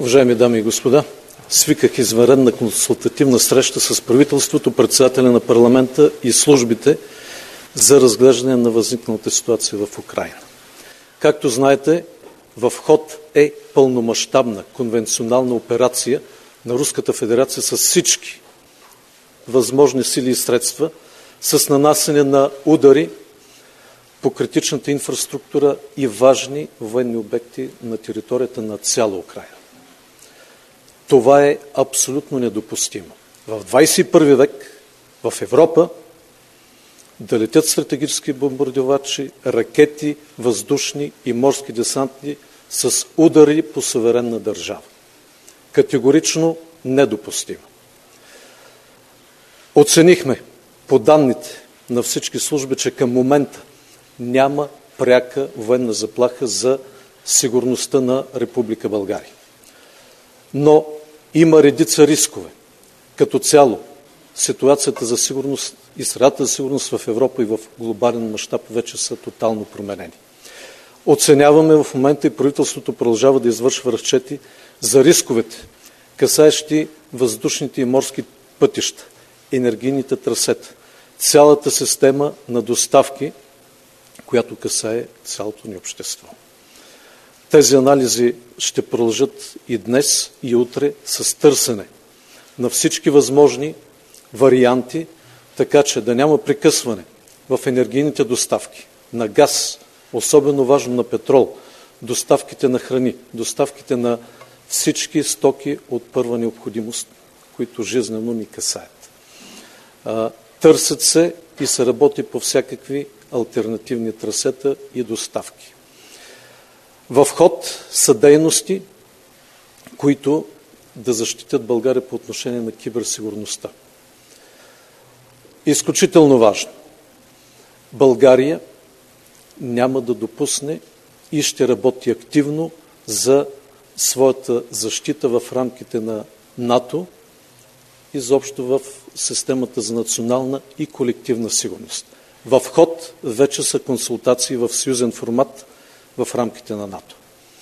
Уважаеми дами и господа, свиках извънредна консултативна среща с правителството, председателя на парламента и службите за разглеждане на възникналата ситуация в Украйна. Както знаете, в ход е пълномащабна конвенционална операция на Руската федерация с всички възможни сили и средства, с нанасене на удари по критичната инфраструктура и важни военни обекти на територията на цяла Украйна. Това е абсолютно недопустимо. В 21 век в Европа да летят стратегически бомбардировачи, ракети, въздушни и морски десантни с удари по суверенна държава. Категорично недопустимо. Оценихме по данните на всички служби, че към момента няма пряка военна заплаха за сигурността на Република България. Но има редица рискове. Като цяло, ситуацията за сигурност и средата за сигурност в Европа и в глобален мащаб вече са тотално променени. Оценяваме в момента и правителството продължава да извършва разчети за рисковете, касаещи въздушните и морски пътища, енергийните трасета, цялата система на доставки, която касае цялото ни общество. Тези анализи ще продължат и днес, и утре с търсене на всички възможни варианти, така че да няма прекъсване в енергийните доставки на газ, особено важно на петрол, доставките на храни, доставките на всички стоки от първа необходимост, които жизнено ни касаят. Търсят се и се работи по всякакви алтернативни трасета и доставки. В ход са дейности, които да защитят България по отношение на киберсигурността. Изключително важно. България няма да допусне и ще работи активно за своята защита в рамките на НАТО, изобщо в системата за национална и колективна сигурност. В ход вече са консултации в съюзен формат в рамките на НАТО.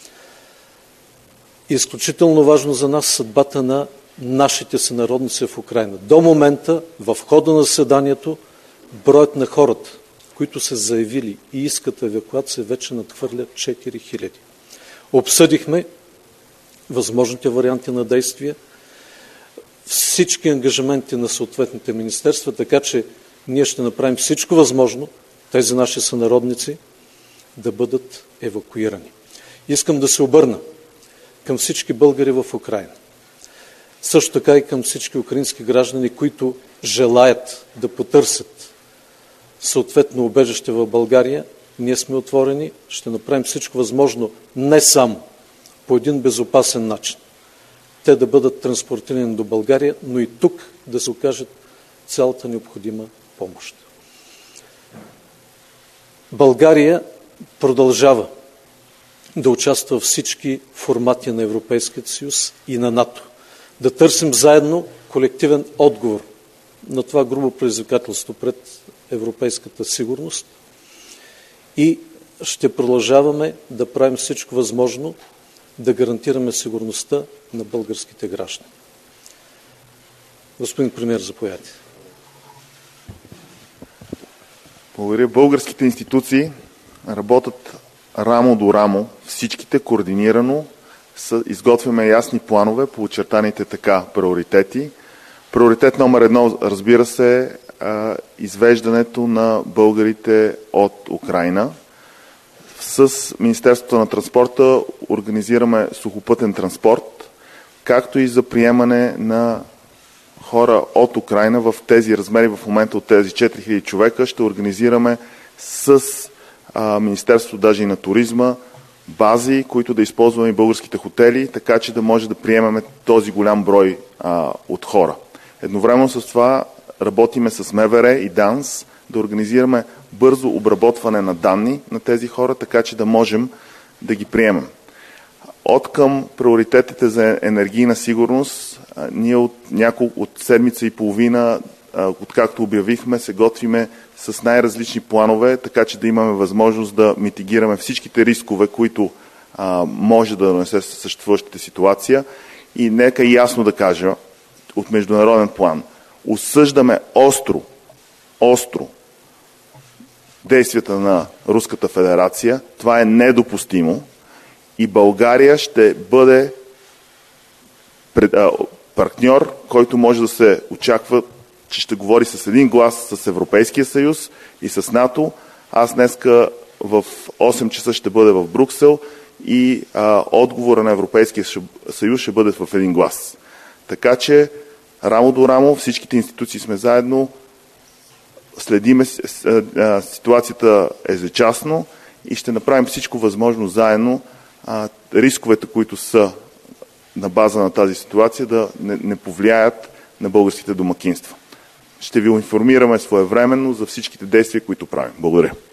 Изключително важно за нас съдбата на нашите сънародници в Украйна. До момента, в хода на заседанието, броят на хората, които са заявили и искат евакуация, вече надхвърля 4000. Обсъдихме възможните варианти на действие, всички ангажименти на съответните министерства, така че ние ще направим всичко възможно тези наши сънародници да бъдат евакуирани. Искам да се обърна към всички българи в Украйна. Също така и към всички украински граждани, които желаят да потърсят съответно убежище в България. Ние сме отворени, ще направим всичко възможно не само по един безопасен начин те да бъдат транспортирани до България, но и тук да се окажат цялата необходима помощ. България продължава да участва във всички формати на Европейския съюз и на НАТО. Да търсим заедно колективен отговор на това грубо предизвикателство пред европейската сигурност и ще продължаваме да правим всичко възможно да гарантираме сигурността на българските граждани. Господин премиер, заповядайте. Благодаря. Българските институции работят рамо до рамо, всичките координирано, изготвяме ясни планове по очертаните така приоритети. Приоритет номер 1, разбира се, извеждането на българите от Украйна. С Министерството на транспорта организираме сухопътен транспорт, както и за приемане на хора от Украйна в тези размери, в момента от тези 4000 човека. Ще организираме с Министерството даже и на туризма бази, които да използваме и българските хотели, така че да може да приемаме този голям брой от хора. Едновременно с това работиме с МВР и ДАНС да организираме бързо обработване на данни на тези хора, така че да можем да ги приемем. От към приоритетите за енергийна сигурност, ние от седмица и половина, откакто обявихме, се готвиме с най-различни планове, така че да имаме възможност да митигираме всичките рискове, които може да донесе съществуващата ситуация. И нека ясно да кажа от международен план. Осъждаме остро действията на Руската федерация. Това е недопустимо и България ще бъде партньор, който може да се очаква, че ще говори с един глас с Европейския съюз и с НАТО. Аз днеска в 8 часа ще бъде в Брюксел и отговора на Европейския съюз ще бъде в един глас. Така че рамо до рамо всичките институции сме заедно, следиме ситуацията ежечасно и ще направим всичко възможно заедно рисковете, които са на база на тази ситуация, да не повлияят на българските домакинства. Ще ви информираме своевременно за всичките действия, които правим. Благодаря.